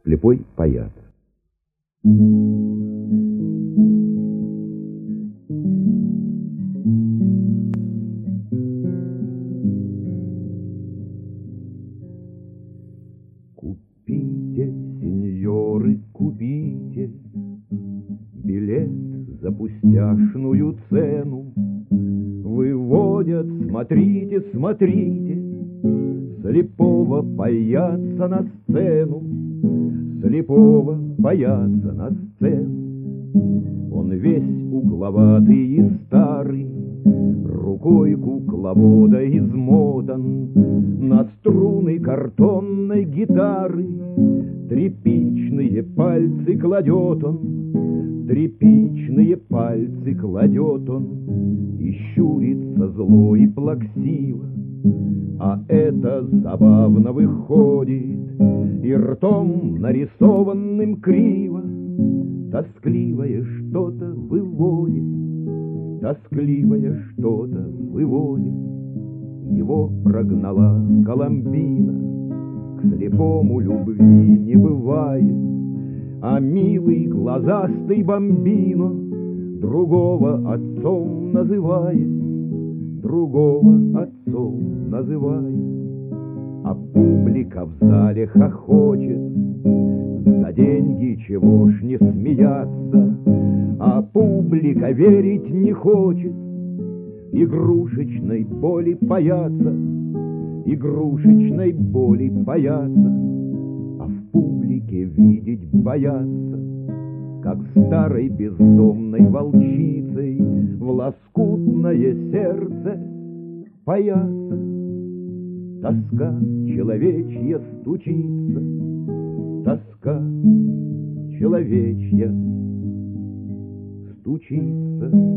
Слепой паяц. Купите, сеньоры, купите билет за пустяшную цену. Выводят, смотрите, смотрите, слепого паяца на сцену, слепого паяца на сцену. Он весь угловатый и старый, рукой кукловода измотан, на струны картонной гитары тряпичные пальцы кладет он, тряпичные пальцы кладет он, и щурится зло и плаксиво. А это забавно выходит, и ртом нарисованным криво тоскливое что-то выводит, тоскливое что-то выводит. Его прогнала Коломбина, к слепому любви не бывает, а милый глазастый бомбино другого отцом называет, другого отцом называет. А публика в зале хохочет, за деньги чего ж не смеяться, а публика верить не хочет, игрушечной боли паяться, игрушечной боли паяться. А в публике видеть боятся, как старой бездомной волчицей в лоскутное сердце паяться. Тоска человечья стучится, тоска человечья стучится.